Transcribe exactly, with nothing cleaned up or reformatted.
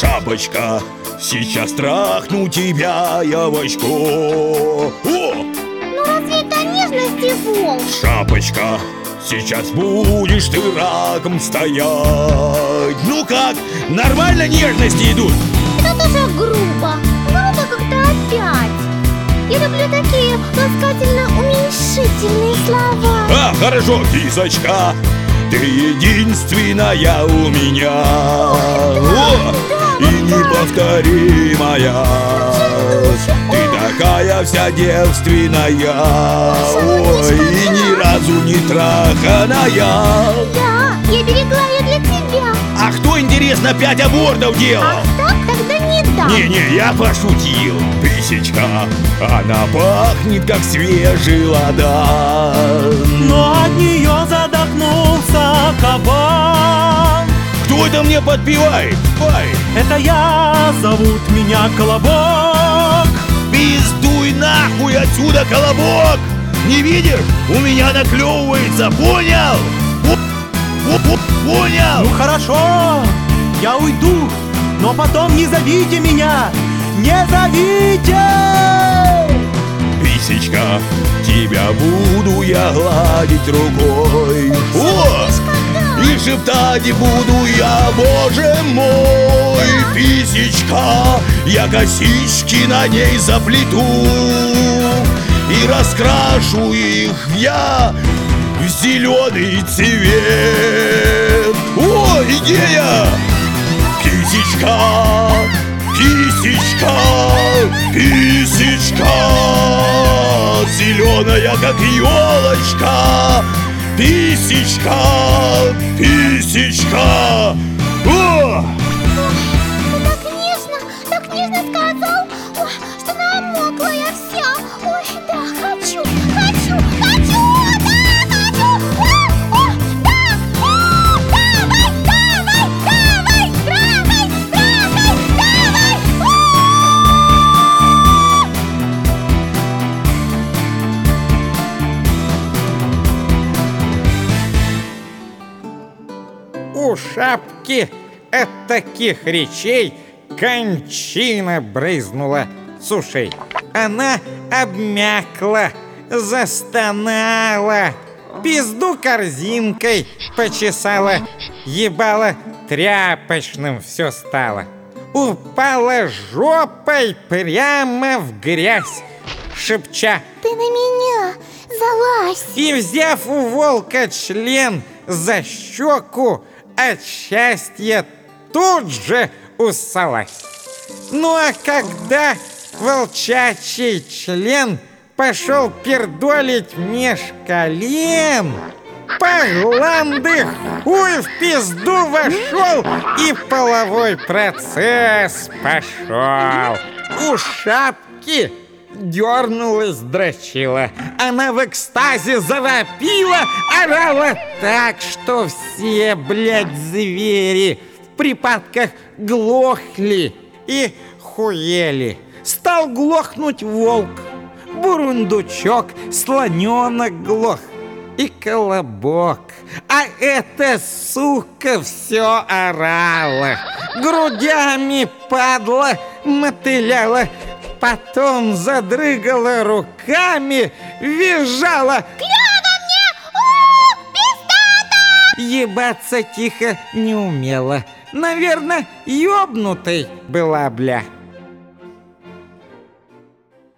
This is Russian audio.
Шапочка, сейчас трахну тебя я в очко. О! Ну разве это нежность и волк? Шапочка, сейчас будешь ты раком стоять. Ну как, нормально нежности идут? Это тоже грубо. Грубо как-то опять. Я люблю такие ласкательно-уменьшительные слова. А, хорошо, кисочка, ты единственная у меня. О, и неповторимая. Ты такая вся девственная. Ой, и ни разу не траханая. Да, я берегла ее для тебя. А кто, интересно, пять абортов делал? Ах так, тогда не дам. Не-не, я пошутил. Тысячка, она пахнет, как свежий ладан. Но от нее задохнулся кабан. Кто это мне подпевает? Ой. Это я, зовут меня Колобок. Пиздуй нахуй отсюда, Колобок! Не видишь? У меня наклевывается, понял? Понял? Ну хорошо, я уйду, но потом не зовите меня. Не зовите! Писечка, тебя буду я гладить рукой. О! И шептать буду я, боже мой. Писечка, я косички на ней заплету и раскрашу их я в зеленый цвет. О, идея! Писечка, писечка, писечка, зеленая, как елочка. Писечка, писечка. О! Ой, так нежно, так нежно сказал. Ой, что намокла я вся. Ой, да, хочу, хочу, хочу, да, хочу. О, о, да, о, давай, давай, давай, трахай, трахай, давай. У шапки от таких речей кончина брызнула с ушей. Она обмякла, застонала, пизду корзинкой почесала, ебала тряпочным все стало. Упала жопой прямо в грязь, шепча: Ты на меня залазь. и, взяв у волка член за щеку, от счастья тут же уссалась. Ну а когда волчачий член пошел пердолить меж колен, Пагланды хуй в пизду вошел, и половой процесс пошел. У шапки дернулась, дрочила. Она в экстазе завопила, орала так, что все, блядь, звери в припадках глохли и хуели. Стал глохнуть волк, бурундучок, слоненок глох и Колобок. А эта сука все орала, грудями падла, мотыляла, потом задрыгала руками, визжала: Клёво мне! О, пиздата! ебаться тихо не умела. Наверное, ёбнутой была, бля.